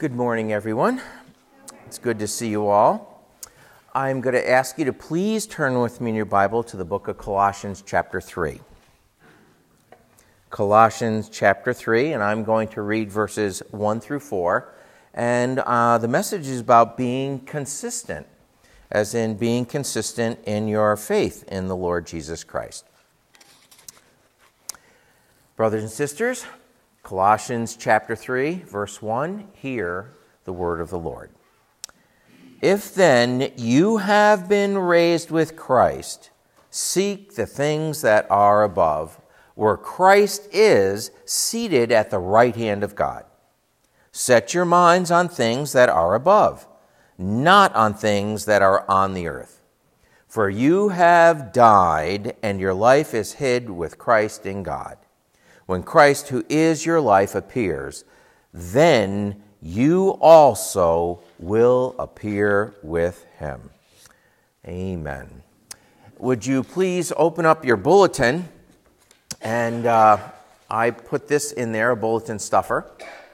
Good morning, everyone. It's good to see you all. I'm going to ask you to please turn with me in your Bible to the book of Colossians chapter 3. Colossians chapter 3, and I'm going to read verses 1 through 4. And the message is about being consistent, as in being consistent in your faith in the Lord Jesus Christ. Brothers and sisters, Colossians chapter 3, verse 1, hear the word of the Lord. If then you have been raised with Christ, seek the things that are above, where Christ is seated at the right hand of God. Set your minds on things that are above, not on things that are on the earth. For you have died, and your life is hid with Christ in God. When Christ, who is your life, appears, then you also will appear with him. Amen. Would you please open up your bulletin? And I put this in there, a bulletin stuffer.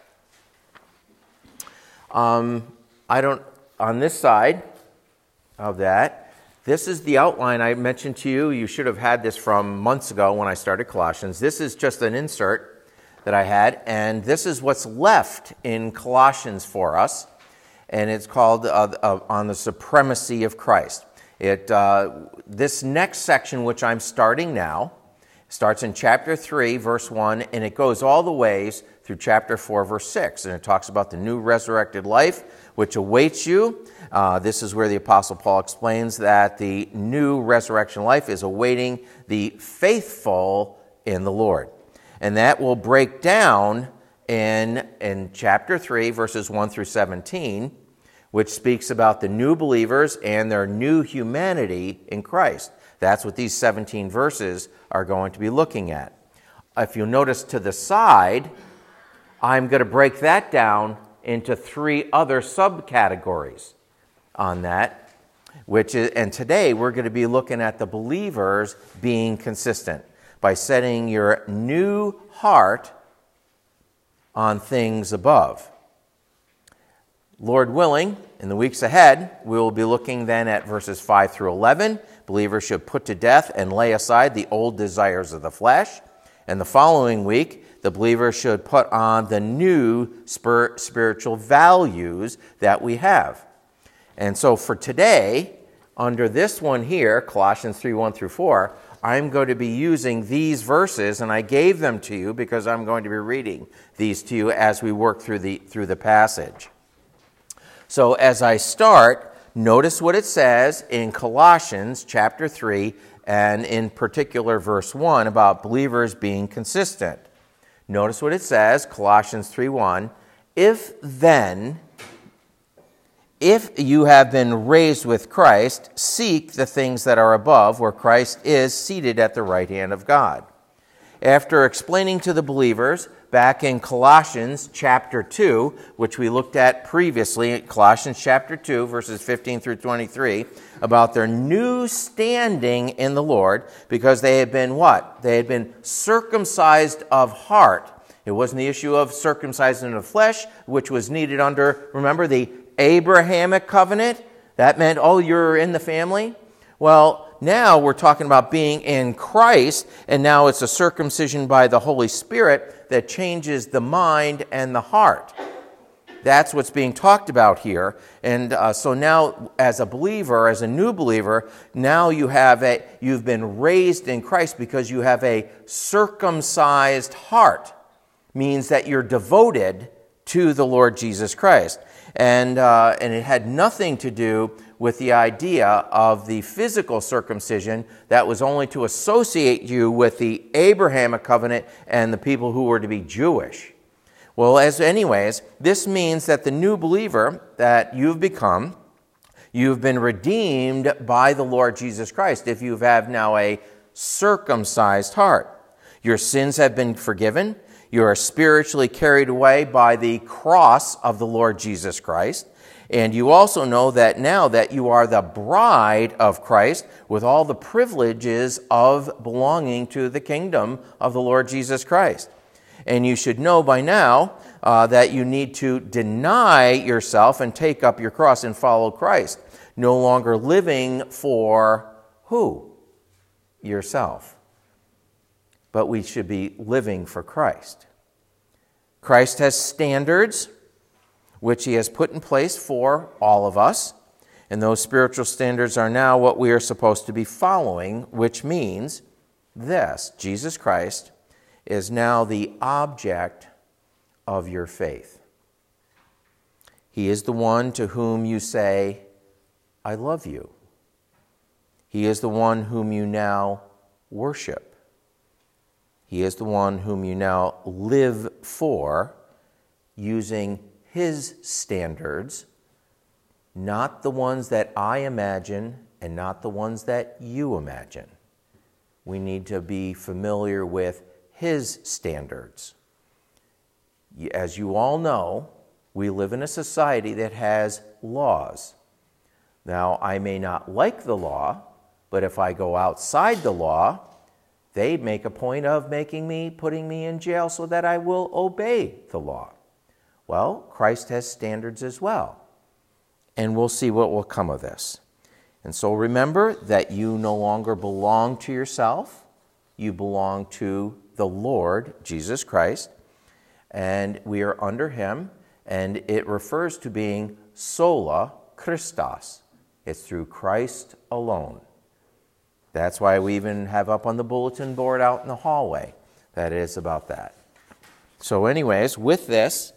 On this side of that, this is the outline I mentioned to you. You should have had this from months ago when I started Colossians. This is just an insert that I had, and this is what's left in Colossians for us, and it's called On the Supremacy of Christ. This next section, which I'm starting now, starts in chapter 3, verse 1, and it goes all the ways through chapter 4, verse 6, and it talks about the new resurrected life which awaits you. This is where the Apostle Paul explains that the new resurrection life is awaiting the faithful in the Lord. And that will break down in chapter 3, verses 1 through 17, which speaks about the new believers and their new humanity in Christ. That's what these 17 verses are going to be looking at. If you'll notice to the side, I'm going to break that down into 3 other subcategories on that, and today we're going to be looking at the believers being consistent by setting your new heart on things above. Lord willing, in the weeks ahead, we will be looking then at verses 5 through 11. Believers should put to death and lay aside the old desires of the flesh. And the following week, the believer should put on the new spiritual values that we have. And so for today, under this one here, Colossians 3, 1 through 4, I'm going to be using these verses, and I gave them to you because I'm going to be reading these to you as we work through the passage. So as I start, notice what it says in Colossians chapter 3, and in particular verse 1 about believers being consistent. Notice what it says, Colossians 3:1, if you have been raised with Christ, seek the things that are above, where Christ is seated at the right hand of God. After explaining to the believers back in Colossians chapter 2, which we looked at previously, Colossians chapter 2, verses 15 through 23, about their new standing in the Lord, because they had been what? They had been circumcised of heart. It wasn't the issue of circumcision of flesh, which was needed under, remember, the Abrahamic covenant. That meant, oh, you're in the family. Well, now we're talking about being in Christ, and now it's a circumcision by the Holy Spirit that changes the mind and the heart. That's what's being talked about here. And so now, as a believer, as a new believer, now you've been raised in Christ because you have a circumcised heart. Means that you're devoted to the Lord Jesus Christ. And it had nothing to do with the idea of the physical circumcision that was only to associate you with the Abrahamic covenant and the people who were to be Jewish. Well, anyways, this means that the new believer that you've become, you've been redeemed by the Lord Jesus Christ if you have now a circumcised heart. Your sins have been forgiven. You are spiritually carried away by the cross of the Lord Jesus Christ. And you also know that now that you are the bride of Christ with all the privileges of belonging to the kingdom of the Lord Jesus Christ. And you should know by now that you need to deny yourself and take up your cross and follow Christ. No longer living for who? Yourself. But we should be living for Christ. Christ has standards which he has put in place for all of us. And those spiritual standards are now what we are supposed to be following, which means this: Jesus Christ is now the object of your faith. He is the one to whom you say, I love you. He is the one whom you now worship. He is the one whom you now live for, using his standards, not the ones that I imagine and not the ones that you imagine. We need to be familiar with his standards. As you all know, we live in a society that has laws. Now, I may not like the law, but if I go outside the law, they make a point of putting me in jail so that I will obey the law. Well, Christ has standards as well. And we'll see what will come of this. And so remember that you no longer belong to yourself. You belong to the Lord, Jesus Christ. And we are under him. And it refers to being sola Christos. It's through Christ alone. That's why we even have up on the bulletin board out in the hallway that it is about that. So anyways, with this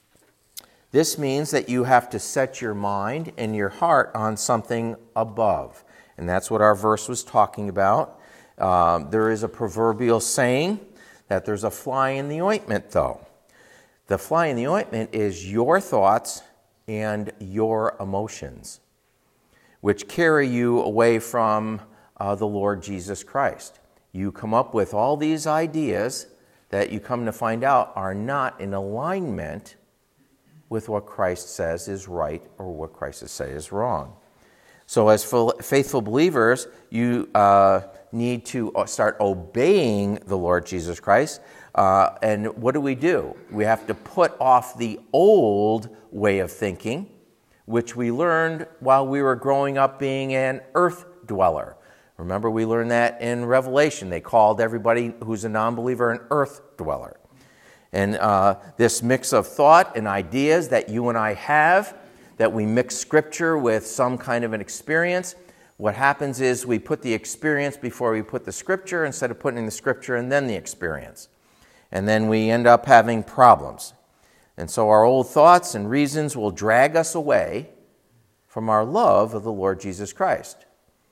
means that you have to set your mind and your heart on something above. And that's what our verse was talking about. There is a proverbial saying that there's a fly in the ointment, though. The fly in the ointment is your thoughts and your emotions, which carry you away from the Lord Jesus Christ. You come up with all these ideas that you come to find out are not in alignment with what Christ says is right or what Christ says is wrong. So as faithful believers, you need to start obeying the Lord Jesus Christ. And what do? We have to put off the old way of thinking, which we learned while we were growing up being an earth dweller. Remember, we learned that in Revelation. They called everybody who's a non-believer an earth dweller. And this mix of thought and ideas that you and I have, that we mix Scripture with some kind of an experience, what happens is we put the experience before we put the Scripture instead of putting the Scripture and then the experience. And then we end up having problems. And so our old thoughts and reasons will drag us away from our love of the Lord Jesus Christ.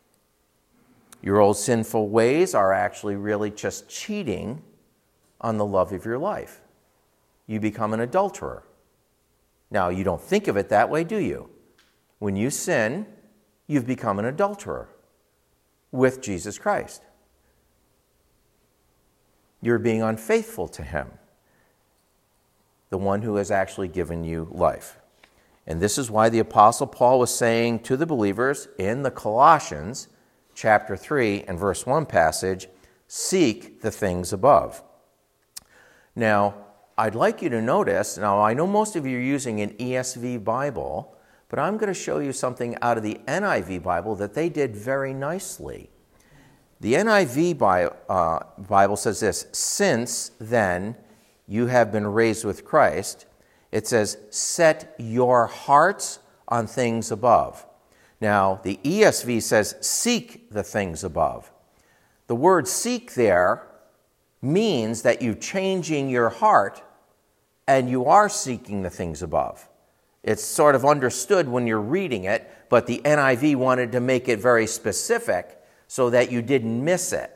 Your old sinful ways are actually really just cheating on the love of your life. You become an adulterer. Now, you don't think of it that way, do you? When you sin, you've become an adulterer with Jesus Christ. You're being unfaithful to him, the one who has actually given you life. And this is why the Apostle Paul was saying to the believers in the Colossians chapter 3 and verse 1 passage, seek the things above. Now, I'd like you to notice, now I know most of you are using an ESV Bible, but I'm going to show you something out of the NIV Bible that they did very nicely. The NIV Bible says this: since then you have been raised with Christ, it says, set your hearts on things above. Now, the ESV says, seek the things above. The word seek there means that you're changing your heart and you are seeking the things above. It's sort of understood when you're reading it, but the NIV wanted to make it very specific so that you didn't miss it.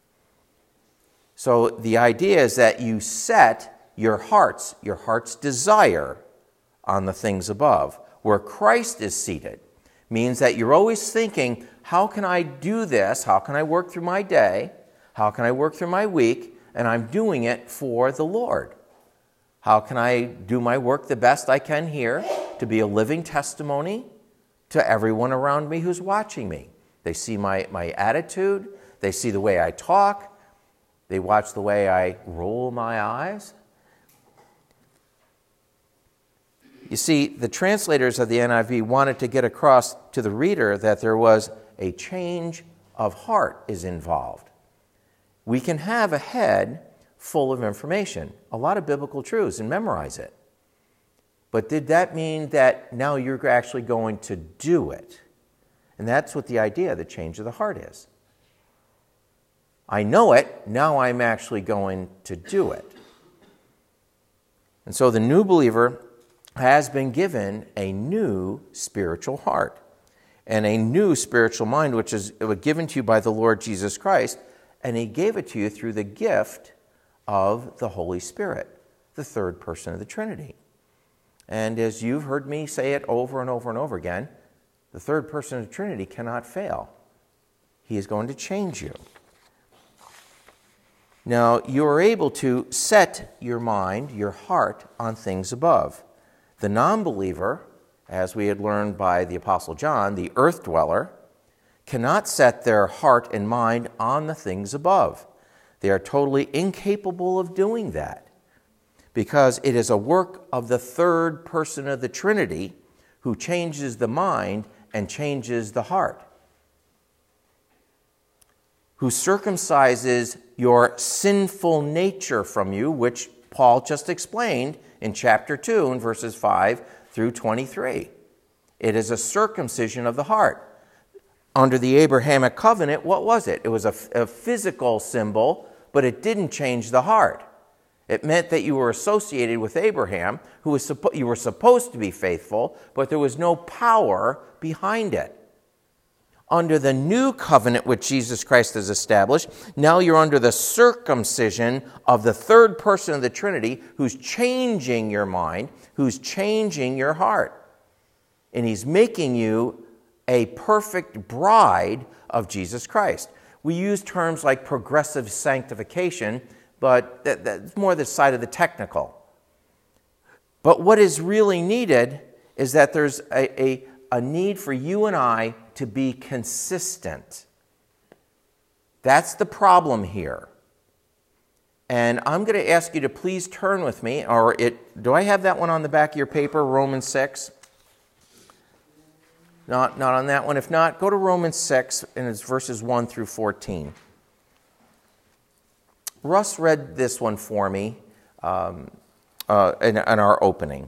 So the idea is that you set your heart's desire on the things above, where Christ is seated. Means that you're always thinking, how can I do this? How can I work through my day? How can I work through my week? And I'm doing it for the Lord. How can I do my work the best I can here to be a living testimony to everyone around me who's watching me? They see my attitude. They see the way I talk. They watch the way I roll my eyes. You see, the translators of the NIV wanted to get across to the reader that there was a change of heart is involved. We can have a head full of information, a lot of biblical truths, and memorize it. But did that mean that now you're actually going to do it? And that's what the idea of the change of the heart is. I know it, now I'm actually going to do it. And so the new believer has been given a new spiritual heart and a new spiritual mind, which is given to you by the Lord Jesus Christ, and he gave it to you through the gift of the Holy Spirit, the third person of the Trinity. And as you've heard me say it over and over and over again, the third person of the Trinity cannot fail. He is going to change you. Now, you are able to set your mind, your heart, on things above. The non-believer, as we had learned by the Apostle John, the earth dweller, cannot set their heart and mind on the things above. They are totally incapable of doing that because it is a work of the third person of the Trinity who changes the mind and changes the heart, who circumcises your sinful nature from you, which Paul just explained in chapter 2 in verses 5 through 23. It is a circumcision of the heart. Under the Abrahamic covenant, what was it? It was a physical symbol, but it didn't change the heart. It meant that you were associated with Abraham, you were supposed to be faithful, but there was no power behind it. Under the new covenant which Jesus Christ has established, now you're under the circumcision of the third person of the Trinity who's changing your mind, who's changing your heart. And he's making you a perfect bride of Jesus Christ. We use terms like progressive sanctification, but that's more the side of the technical. But what is really needed is that there's a need for you and I to be consistent. That's the problem here. And I'm going to ask you to please turn with me, do I have that one on the back of your paper, Romans 6? Not on that one. If not, go to Romans 6, and it's verses 1 through 14. Russ read this one for me in our opening.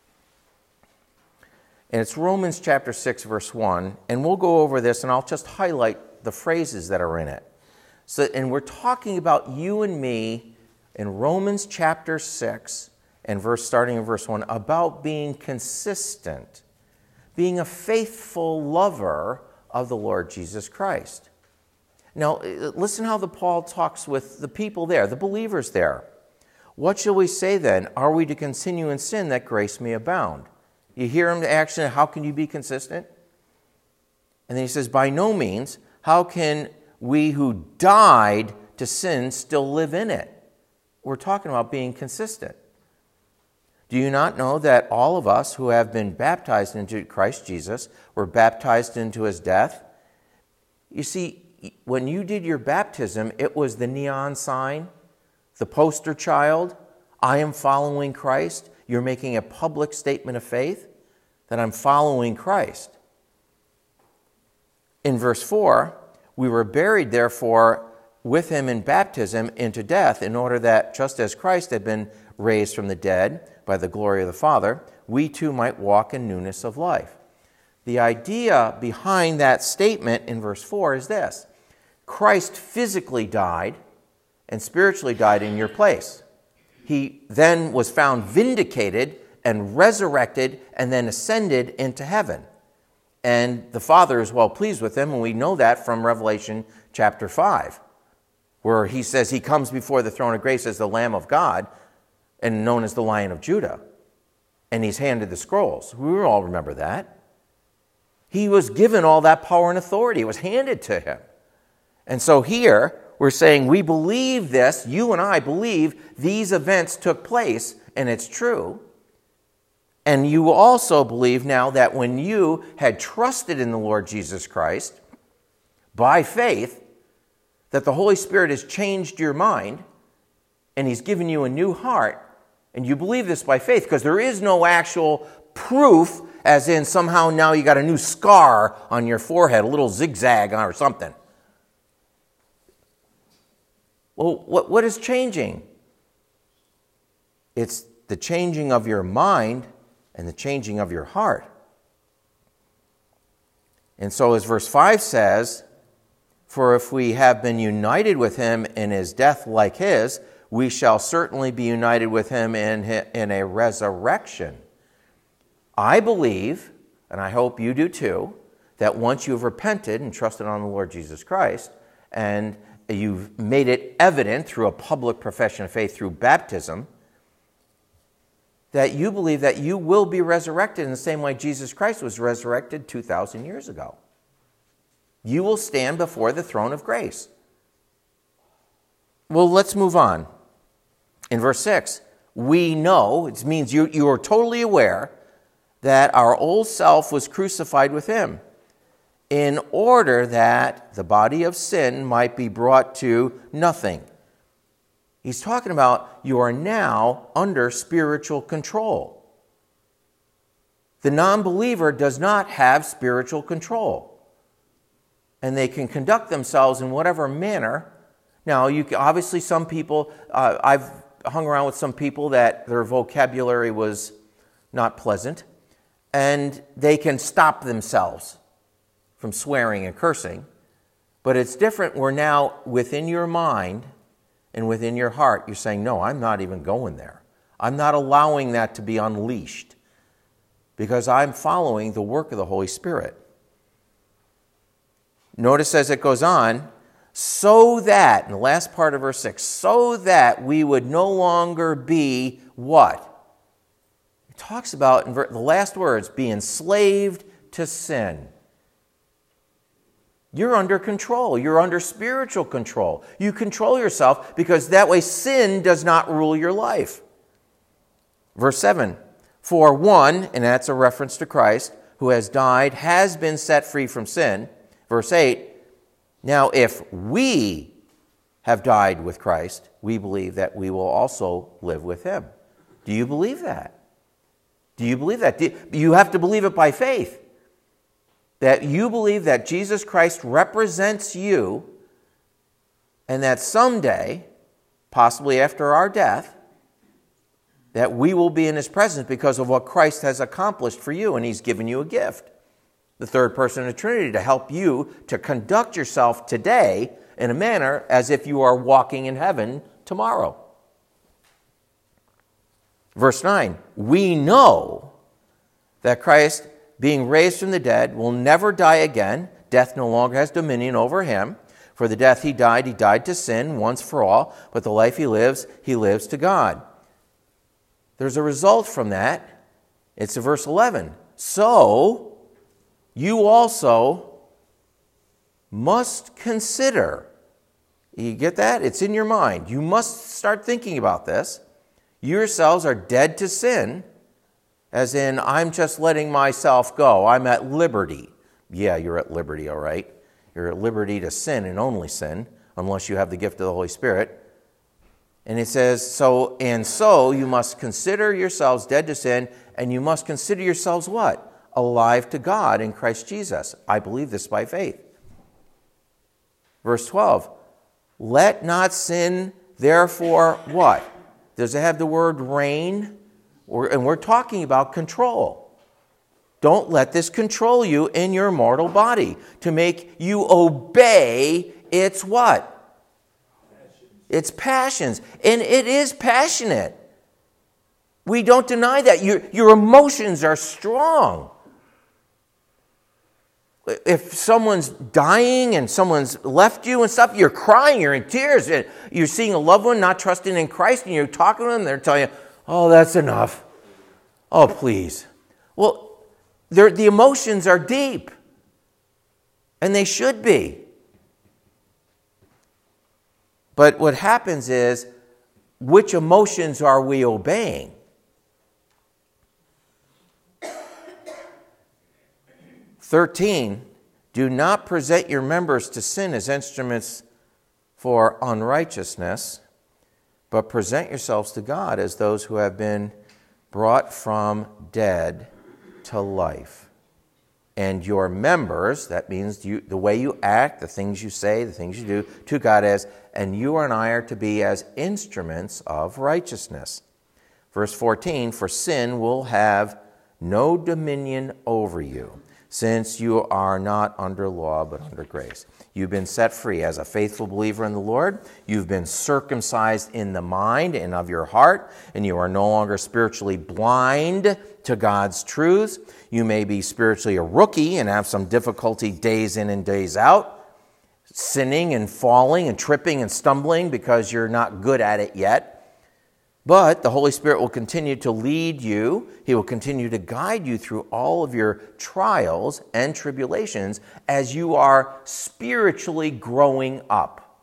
And it's Romans chapter 6, verse 1. And we'll go over this, and I'll just highlight the phrases that are in it. And we're talking about you and me in Romans chapter 6, and starting in verse 1, about being consistent, being a faithful lover of the Lord Jesus Christ. Now, listen how Paul talks with the people there, the believers there. What shall we say then? Are we to continue in sin that grace may abound? You hear him actually, how can you be consistent? And then he says, by no means. How can we who died to sin still live in it? We're talking about being consistent. Do you not know that all of us who have been baptized into Christ Jesus were baptized into his death? You see, when you did your baptism, it was the neon sign, the poster child, I am following Christ. You're making a public statement of faith that I'm following Christ. In verse 4, we were buried, therefore, with him in baptism into death, in order that, just as Christ had been raised from the dead by the glory of the Father, we too might walk in newness of life. The idea behind that statement in verse 4 is this: Christ physically died and spiritually died in your place. He then was found vindicated and resurrected and then ascended into heaven. And the Father is well pleased with him, and we know that from Revelation chapter 5, where he says he comes before the throne of grace as the Lamb of God and known as the Lion of Judah. And he's handed the scrolls. We all remember that. He was given all that power and authority. It was handed to him. And so here, we're saying we believe this, you and I believe these events took place, and it's true. And you also believe now that when you had trusted in the Lord Jesus Christ, by faith, that the Holy Spirit has changed your mind, and he's given you a new heart, And you believe this by faith because there is no actual proof, as in somehow now you got a new scar on your forehead, a little zigzag or something. Well, what is changing? It's the changing of your mind and the changing of your heart. And so as verse 5 says, for if we have been united with him in his death like his, we shall certainly be united with him in a resurrection. I believe, and I hope you do too, that once you've repented and trusted on the Lord Jesus Christ, and you've made it evident through a public profession of faith through baptism, that you believe that you will be resurrected in the same way Jesus Christ was resurrected 2,000 years ago. You will stand before the throne of grace. Well, let's move on. In verse 6, we know, it means you are totally aware that our old self was crucified with him in order that the body of sin might be brought to nothing. He's talking about you are now under spiritual control. The non-believer does not have spiritual control. And they can conduct themselves in whatever manner. Now, obviously some people, I've hung around with some people that their vocabulary was not pleasant, and they can stop themselves from swearing and cursing. But it's different. We're now within your mind and within your heart. You're saying, no, I'm not even going there. I'm not allowing that to be unleashed because I'm following the work of the Holy Spirit. Notice as it goes on, so that, in the last part of verse 6, so that we would no longer be what? It talks about, in the last words, be enslaved to sin. You're under control. You're under spiritual control. You control yourself because that way sin does not rule your life. Verse 7, for one, and that's a reference to Christ, who has died, has been set free from sin. Verse 8, now if we have died with Christ, we believe that we will also live with him. Do you believe that? Do you believe that? You have to believe it by faith. That you believe that Jesus Christ represents you and that someday, possibly after our death, that we will be in his presence because of what Christ has accomplished for you, and he's given you a gift. The third person of the Trinity to help you to conduct yourself today in a manner as if you are walking in heaven tomorrow. Verse 9, we know that Christ, being raised from the dead, will never die again. Death no longer has dominion over him. For the death he died to sin once for all, but the life he lives to God. There's a result from that. It's verse 11. So you also must consider. You get that? It's in your mind. You must start thinking about this. You yourselves are dead to sin, as in, I'm just letting myself go. I'm at liberty. Yeah, you're at liberty, all right. You're at liberty to sin and only sin, unless you have the gift of the Holy Spirit. And it says, so you must consider yourselves dead to sin, and you must consider yourselves what? Alive to God in Christ Jesus. I believe this by faith. Verse 12, let not sin therefore what? Does it have the word reign? And we're talking about control. Don't let this control you in your mortal body to make you obey its what? Its passions. And it is passionate. We don't deny that. Your emotions are strong. If someone's dying and someone's left you and stuff, you're crying, you're in tears. And you're seeing a loved one not trusting in Christ, and you're talking to them, and they're telling you, oh, that's enough. Oh, please. Well, the emotions are deep, and they should be. But what happens is, which emotions are we obeying? Do not present your members to sin as instruments for unrighteousness, but present yourselves to God as those who have been brought from dead to life. And your members, that means the way you act, the things you say, the things you do, to God as, and you and I are to be as instruments of righteousness. Verse 14, for sin will have no dominion over you, since you are not under law but under grace. You've been set free as a faithful believer in the Lord. You've been circumcised in the mind and of your heart, and you are no longer spiritually blind to God's truths. You may be spiritually a rookie and have some difficulty days in and days out, sinning and falling and tripping and stumbling because you're not good at it yet. But the Holy Spirit will continue to lead you. He will continue to guide you through all of your trials and tribulations as you are spiritually growing up.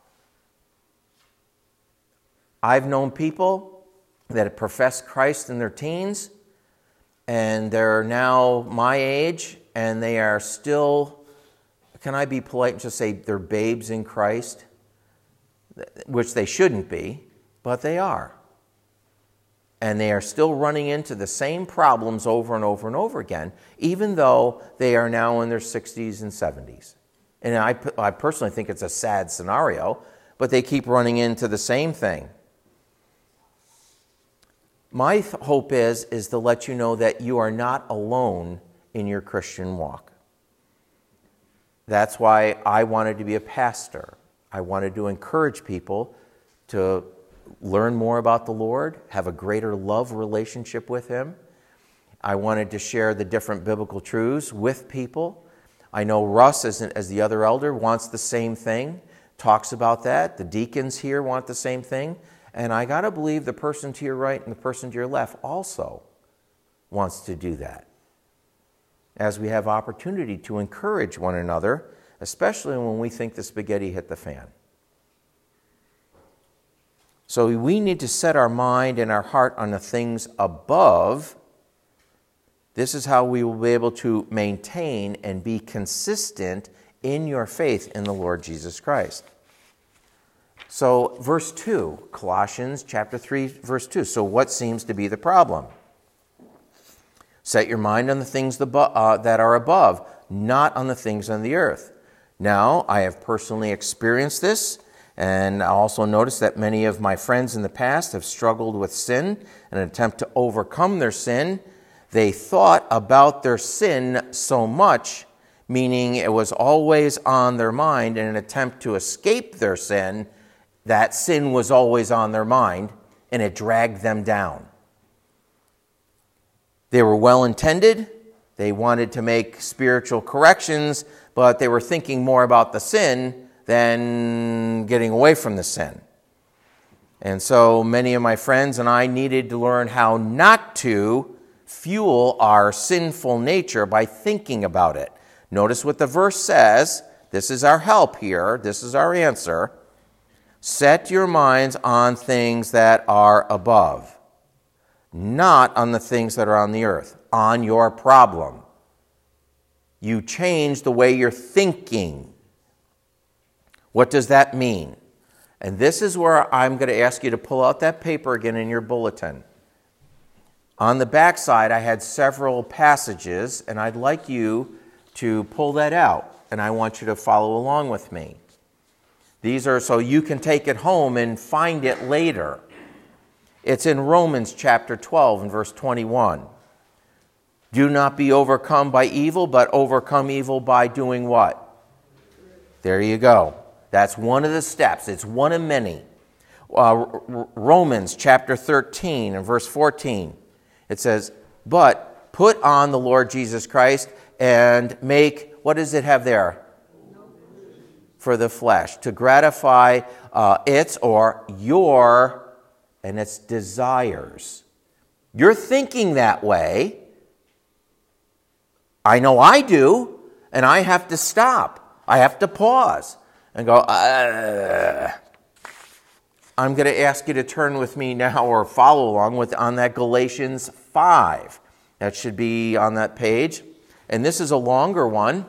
I've known people that have professed Christ in their teens, and they're now my age, and they are still, can I be polite and just say they're babes in Christ? Which they shouldn't be, but they are. And they are still running into the same problems over and over and over again, even though they are now in their 60s and 70s. And I personally think it's a sad scenario, but they keep running into the same thing. My hope is to let you know that you are not alone in your Christian walk. That's why I wanted to be a pastor. I wanted to encourage people to learn more about the Lord, have a greater love relationship with Him. I wanted to share the different biblical truths with people. I know Russ, as the other elder, wants the same thing, talks about that. The deacons here want the same thing. And I got to believe the person to your right and the person to your left also wants to do that. As we have opportunity to encourage one another, especially when we think the spaghetti hit the fan. So we need to set our mind and our heart on the things above. This is how we will be able to maintain and be consistent in your faith in the Lord Jesus Christ. So verse 2, Colossians chapter 3, verse 2. So what seems to be the problem? Set your mind on the things that are above, not on the things on the earth. Now, I have personally experienced this. And I also noticed that many of my friends in the past have struggled with sin in an attempt to overcome their sin. They thought about their sin so much, meaning it was always on their mind in an attempt to escape their sin. That sin was always on their mind, and it dragged them down. They were well-intended. They wanted to make spiritual corrections, but they were thinking more about the sin than getting away from the sin. And so many of my friends and I needed to learn how not to fuel our sinful nature by thinking about it. Notice what the verse says. This is our help here. This is our answer. Set your minds on things that are above, not on the things that are on the earth, on your problem. You change the way you're thinking. What does that mean? And this is where I'm going to ask you to pull out that paper again in your bulletin. On the back side, I had several passages, and I'd like you to pull that out, and I want you to follow along with me. These are so you can take it home and find it later. It's in Romans chapter 12 and verse 21. Do not be overcome by evil, but overcome evil by doing what? There you go. That's one of the steps. It's one of many. Romans chapter 13 and verse 14. It says, but put on the Lord Jesus Christ and make, what does it have there? For the flesh, to gratify its or your and its desires. You're thinking that way. I know I do, and I have to stop. I have to pause. And go, I'm going to ask you to turn with me now or follow along on that Galatians 5. That should be on that page. And this is a longer one.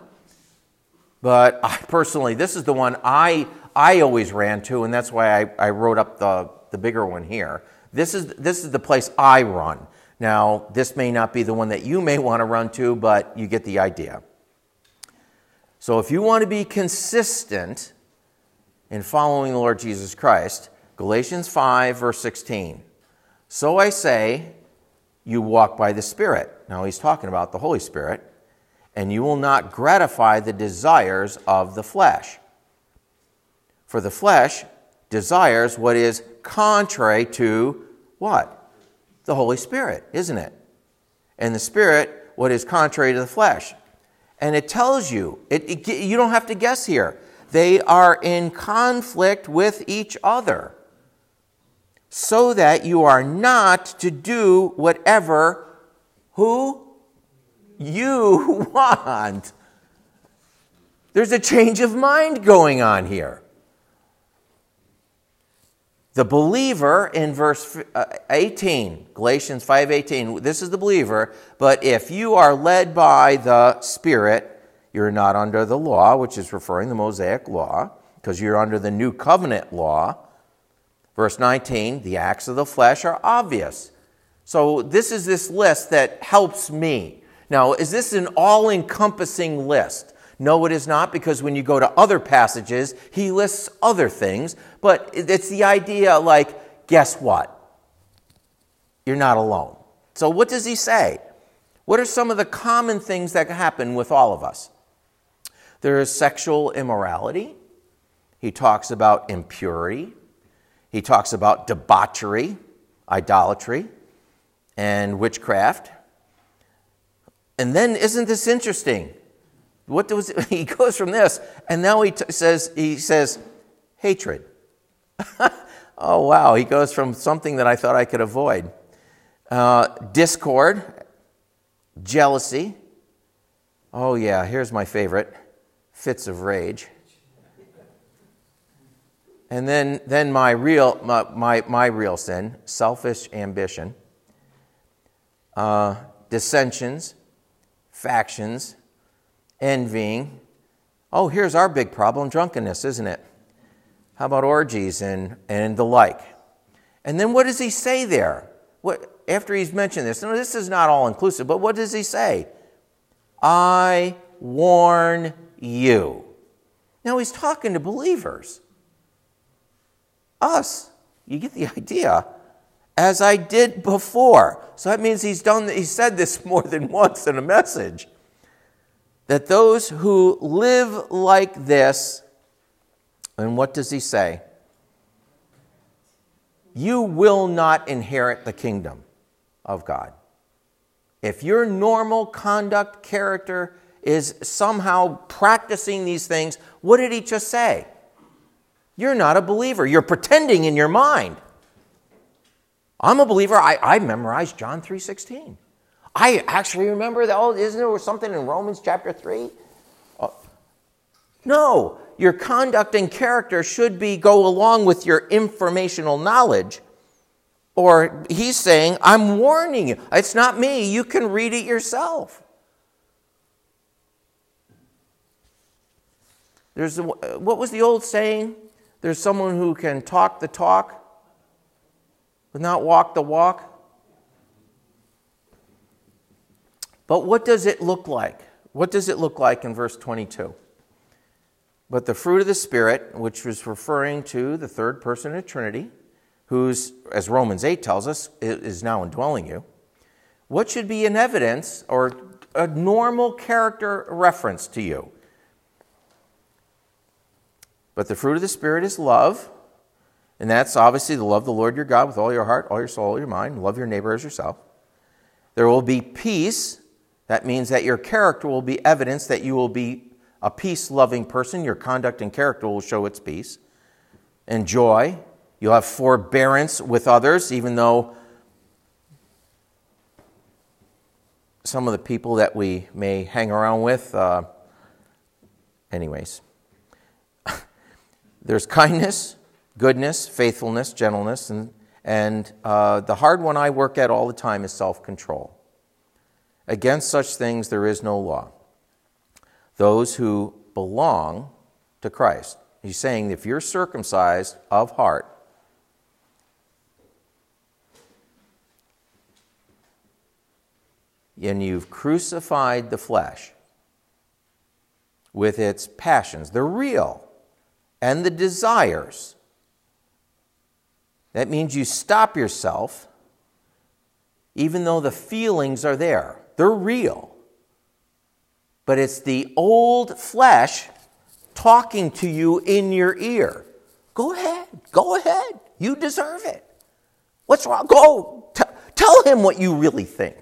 But I personally, this is the one I always ran to, and that's why I wrote up the the bigger one here. This is the place I run. Now, this may not be the one that you may want to run to, but you get the idea. So if you want to be consistent in following the Lord Jesus Christ, Galatians 5, verse 16. So I say, you walk by the Spirit. Now he's talking about the Holy Spirit. And you will not gratify the desires of the flesh. For the flesh desires what is contrary to what? The Holy Spirit, isn't it? And the Spirit, what is contrary to the flesh. And it tells you, you don't have to guess here. They are in conflict with each other, so that you are not to do whatever who you want. There's a change of mind going on here. The believer in verse 18, Galatians 5:18, this is the believer, but if you are led by the Spirit, you're not under the law, which is referring to the Mosaic law, because you're under the new covenant law. Verse 19, the acts of the flesh are obvious. So this is this list that helps me. Now, is this an all-encompassing list? No, it is not, because when you go to other passages, he lists other things. But it's the idea like, guess what? You're not alone. So what does he say? What are some of the common things that happen with all of us? There is sexual immorality. He talks about impurity. He talks about debauchery, idolatry, and witchcraft. And then, isn't this interesting? He goes from this, and now he says hatred. Oh, wow. He goes from something that I thought I could avoid. Discord, jealousy. Oh, yeah, here's my favorite. Fits of rage. And then my real sin, selfish ambition. Dissensions, factions, envying. Oh, here's our big problem, drunkenness, isn't it? How about orgies and the like? And then what does he say there? After he's mentioned this, no, this is not all inclusive, but what does he say? I warn you. Now he's talking to believers. Us. You get the idea. As I did before. So that means he said this more than once in a message. That those who live like this, and what does he say? You will not inherit the kingdom of God. If your normal conduct, character is somehow practicing these things, what did he just say? You're not a believer. You're pretending in your mind. I'm a believer. I memorized John 3:16. I actually remember that. Oh, isn't there something in Romans chapter 3? No, your conduct and character should go along with your informational knowledge. Or he's saying, I'm warning you. It's not me. You can read it yourself. What was the old saying? There's someone who can talk the talk, but not walk the walk. But what does it look like? What does it look like in verse 22? But the fruit of the Spirit, which was referring to the third person of the Trinity, who's, as Romans 8 tells us, is now indwelling you. What should be an evidence or a normal character reference to you? But the fruit of the Spirit is love, and that's obviously to love the Lord your God with all your heart, all your soul, all your mind. Love your neighbor as yourself. There will be peace. That means that your character will be evidence that you will be a peace-loving person. Your conduct and character will show its peace. And joy. You'll have forbearance with others, even though some of the people that we may hang around with, anyways. There's kindness, goodness, faithfulness, gentleness, and the hard one I work at all the time is self-control. Against such things there is no law. Those who belong to Christ. He's saying if you're circumcised of heart, and you've crucified the flesh with its passions. They're real. And the desires. That means you stop yourself even though the feelings are there. They're real. But it's the old flesh talking to you in your ear. Go ahead. Go ahead. You deserve it. What's wrong? Go. Tell him what you really think.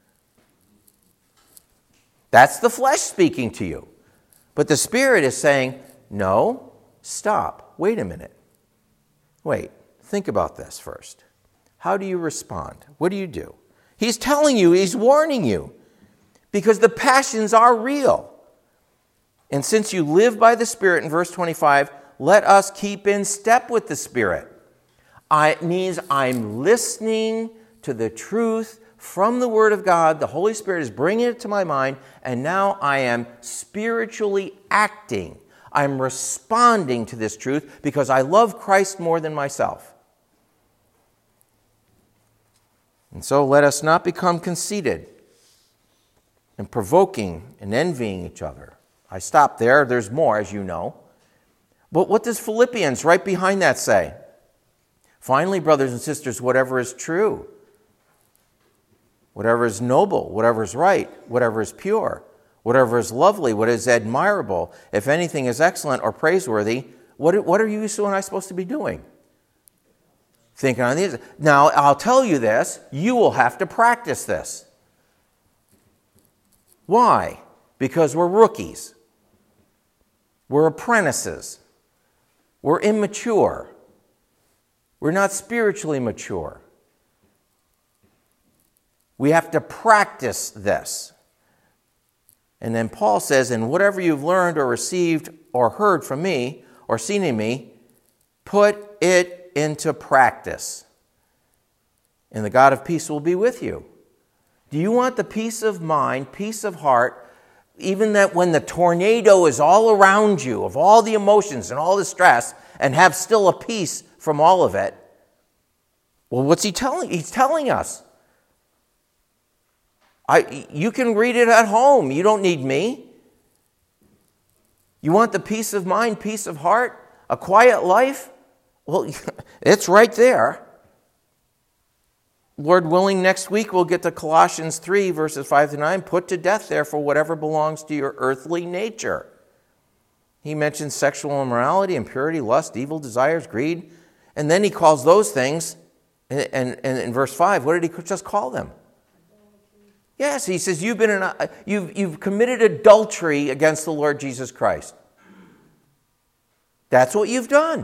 That's the flesh speaking to you. But the Spirit is saying, no, stop. Wait a minute. Wait. Think about this first. How do you respond? What do you do? He's telling you, he's warning you, because the passions are real. And since you live by the Spirit, in verse 25, let us keep in step with the Spirit. It means I'm listening to the truth from the Word of God. The Holy Spirit is bringing it to my mind, and now I am spiritually acting. I'm responding to this truth because I love Christ more than myself. And so let us not become conceited and provoking and envying each other. I stop there. There's more, as you know. But what does Philippians right behind that say? Finally, brothers and sisters, whatever is true, whatever is noble, whatever is right, whatever is pure, whatever is lovely, what is admirable, if anything is excellent or praiseworthy, what are you and I supposed to be doing? Thinking on these. Now, I'll tell you this, you will have to practice this. Why? Because we're rookies. We're apprentices. We're immature. We're not spiritually mature. We have to practice this. And then Paul says, and whatever you've learned or received or heard from me or seen in me, put it into practice. And the God of peace will be with you. Do you want the peace of mind, peace of heart, even that when the tornado is all around you, of all the emotions and all the stress, and have still a peace from all of it? Well, what's he telling? He's telling us. You can read it at home. You don't need me. You want the peace of mind, peace of heart, a quiet life? Well, it's right there. Lord willing, next week we'll get to Colossians 3, verses 5 to 9. Put to death, therefore, whatever belongs to your earthly nature. He mentions sexual immorality, impurity, lust, evil desires, greed. And then he calls those things, and in verse 5, what did he just call them? Yes, he says, you've committed adultery against the Lord Jesus Christ. That's what you've done.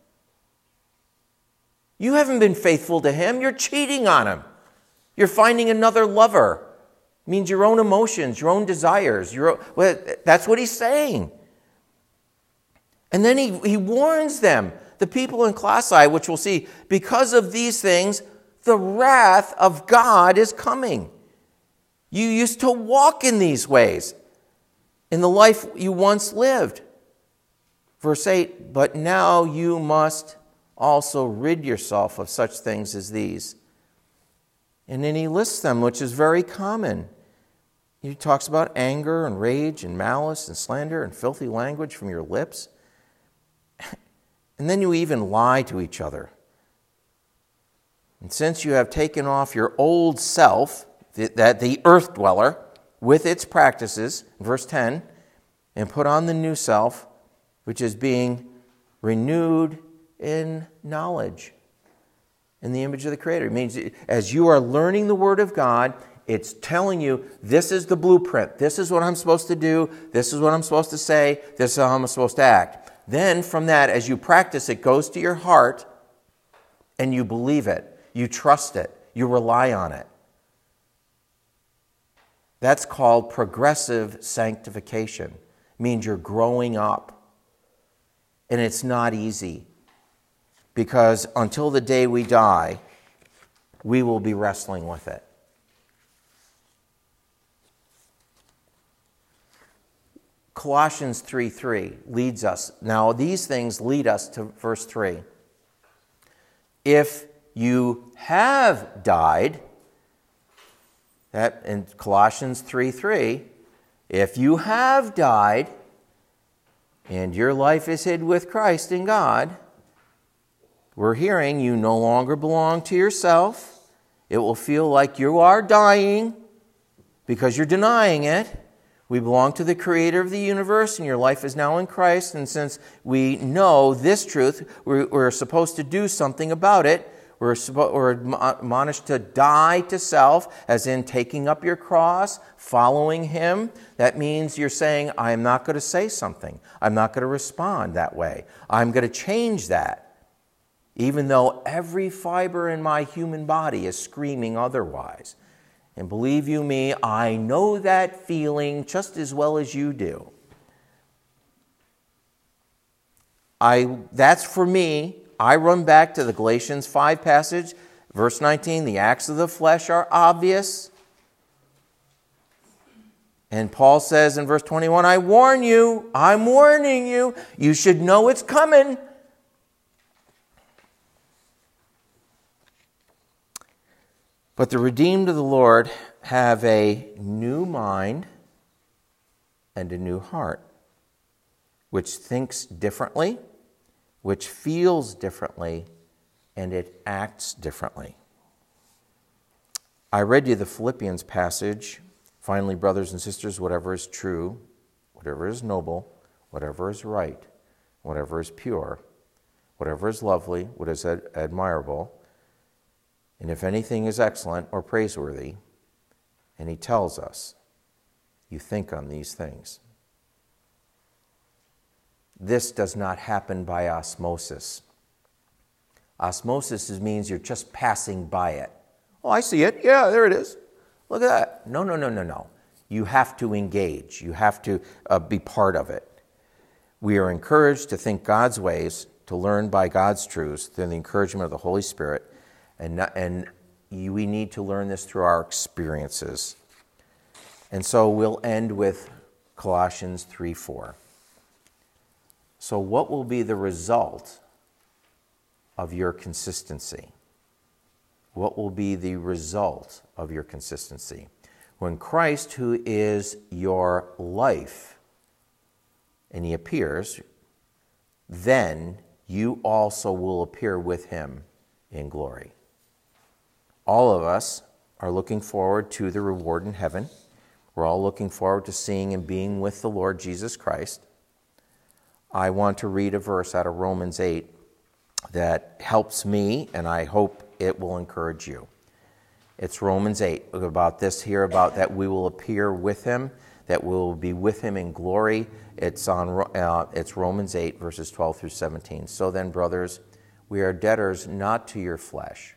You haven't been faithful to him. You're cheating on him. You're finding another lover. It means your own emotions, your own desires. That's what he's saying. And then he warns them, the people in Colossae, which we'll see, because of these things, the wrath of God is coming. You used to walk in these ways in the life you once lived. Verse 8, but now you must also rid yourself of such things as these. And then he lists them, which is very common. He talks about anger and rage and malice and slander and filthy language from your lips. And then you even lie to each other. And since you have taken off your old self, the earth dweller, with its practices, verse 10, and put on the new self, which is being renewed in knowledge, in the image of the Creator. It means as you are learning the Word of God, it's telling you, this is the blueprint. This is what I'm supposed to do. This is what I'm supposed to say. This is how I'm supposed to act. Then from that, as you practice, it goes to your heart and you believe it. You trust it. You rely on it. That's called progressive sanctification. It means you're growing up. And it's not easy. Because until the day we die, we will be wrestling with it. Colossians 3:3 leads us. Now, these things lead us to verse 3. If you have died that in Colossians 3:3, if you have died and your life is hid with Christ in God, we're hearing you no longer belong to yourself. It will feel like you are dying because you're denying it. We belong to the Creator of the universe, and your life is now in Christ. And since we know this truth, we're supposed to do something about it. We're admonished to die to self, as in taking up your cross, following Him. That means you're saying, I'm not going to say something. I'm not going to respond that way. I'm going to change that, even though every fiber in my human body is screaming otherwise. And believe you me, I know that feeling just as well as you do. That's for me. I run back to the Galatians 5 passage, verse 19. The acts of the flesh are obvious. And Paul says in verse 21, I'm warning you, you should know it's coming. But the redeemed of the Lord have a new mind and a new heart, which thinks differently, which feels differently, and it acts differently. I read you the Philippians passage. Finally, brothers and sisters, whatever is true, whatever is noble, whatever is right, whatever is pure, whatever is lovely, what is admirable, and if anything is excellent or praiseworthy, and he tells us, you think on these things. This does not happen by osmosis. Osmosis means you're just passing by it. Oh, I see it. Yeah, there it is. Look at that. No. You have to engage. You have to be part of it. We are encouraged to think God's ways, to learn by God's truths through the encouragement of the Holy Spirit. And we need to learn this through our experiences. And so we'll end with Colossians 3:4. So what will be the result of your consistency? What will be the result of your consistency? When Christ, who is your life, and he appears, then you also will appear with him in glory. All of us are looking forward to the reward in heaven. We're all looking forward to seeing and being with the Lord Jesus Christ. I want to read a verse out of Romans 8 that helps me, and I hope it will encourage you. It's Romans 8, about this here, about that we will appear with him, that we will be with him in glory. It's Romans 8, verses 12 through 17. So then, brothers, we are debtors not to your flesh,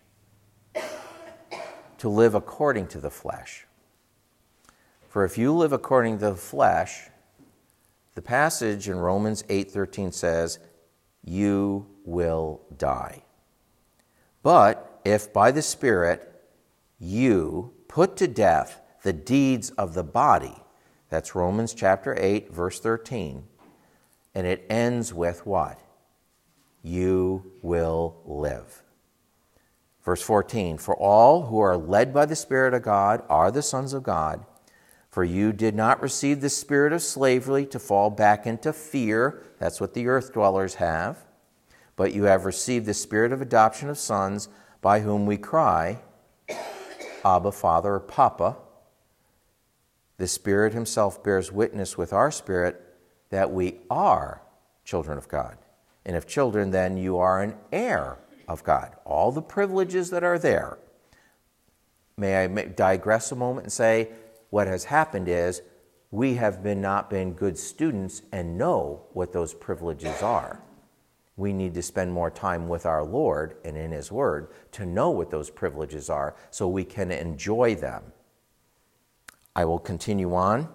to live according to the flesh. For if you live according to the flesh, the passage in Romans 8:13 says, you will die. But if by the Spirit you put to death the deeds of the body, that's Romans chapter 8, verse 13, and it ends with what? You will live. Verse 14, for all who are led by the Spirit of God are the sons of God. For you did not receive the spirit of slavery to fall back into fear. That's what the earth dwellers have. But you have received the spirit of adoption of sons, by whom we cry, Abba, Father, or Papa. The Spirit himself bears witness with our spirit that we are children of God. And if children, then you are an heir of God. All the privileges that are there. May I digress a moment and say, what has happened is we have not been good students and know what those privileges are. We need to spend more time with our Lord and in his word to know what those privileges are so we can enjoy them. I will continue on.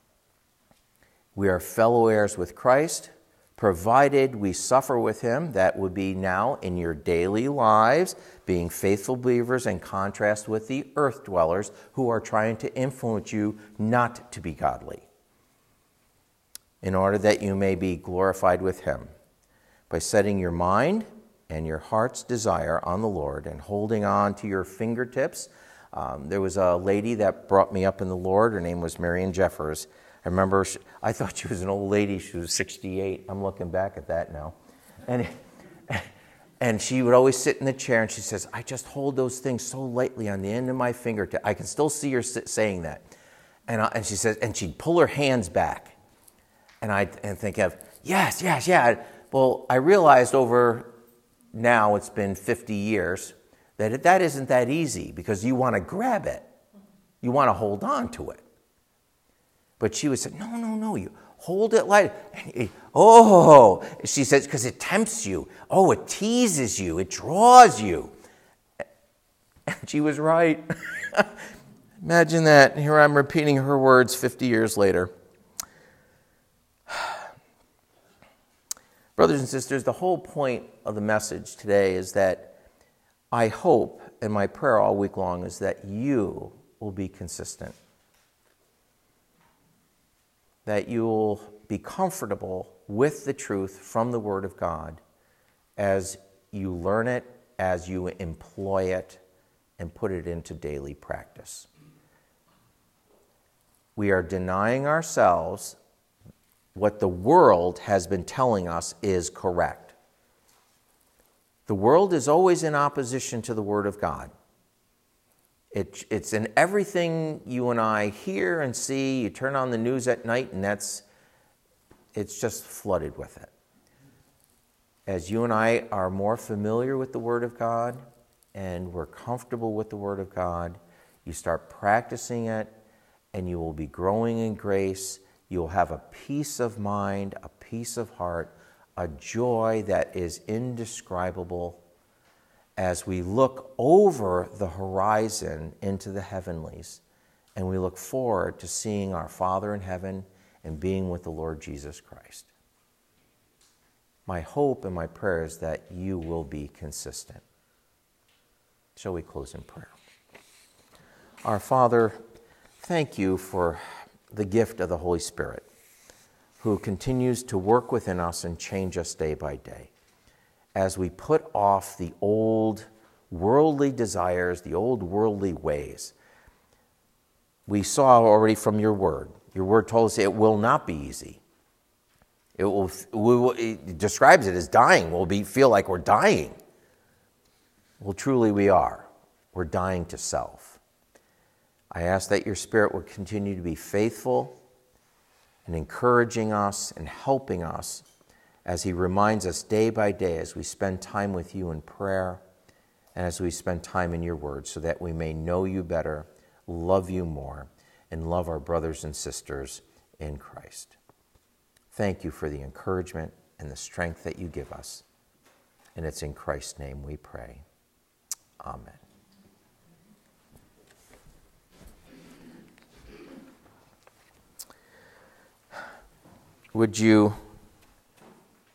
We are fellow heirs with Christ, provided we suffer with him. That would be now in your daily lives, being faithful believers in contrast with the earth dwellers who are trying to influence you not to be godly, in order that you may be glorified with him, by setting your mind and your heart's desire on the Lord and holding on to your fingertips There was a lady that brought me up in the Lord. Her name was Marian Jeffers. I remember, I thought she was an old lady. She was 68. I'm looking back at that now. And she would always sit in the chair, and she says, I just hold those things so lightly on the end of my fingertip. I can still see her saying that. And she says, and she'd pull her hands back. And I'd think of, yes, yeah. Well, I realized over now, it's been 50 years, that isn't that easy, because you want to grab it. You want to hold on to it. But she would say, no, you hold it light. She says, because it tempts you. Oh, it teases you. It draws you. And she was right. Imagine that. Here I'm repeating her words 50 years later. Brothers and sisters, the whole point of the message today is that I hope, and my prayer all week long, is that you will be consistent. That you will be comfortable with the truth from the Word of God as you learn it, as you employ it, and put it into daily practice. We are denying ourselves what the world has been telling us is correct. The world is always in opposition to the Word of God. It's in everything you and I hear and see. You turn on the news at night, and it's just flooded with it. As you and I are more familiar with the Word of God, and we're comfortable with the Word of God, you start practicing it, and you will be growing in grace. You'll have a peace of mind, a peace of heart, a joy that is indescribable as we look over the horizon into the heavenlies, and we look forward to seeing our Father in heaven and being with the Lord Jesus Christ. My hope and my prayer is that you will be consistent. Shall we close in prayer? Our Father, thank you for the gift of the Holy Spirit, who continues to work within us and change us day by day. As we put off the old worldly desires, the old worldly ways. We saw already from your word. Your word told us it will not be easy. It describes it as dying. We'll feel like we're dying. Well, truly we are. We're dying to self. I ask that your Spirit would continue to be faithful and encouraging us and helping us as he reminds us day by day as we spend time with you in prayer and as we spend time in your word, so that we may know you better, love you more, and love our brothers and sisters in Christ. Thank you for the encouragement and the strength that you give us. And it's in Christ's name we pray. Amen. Would you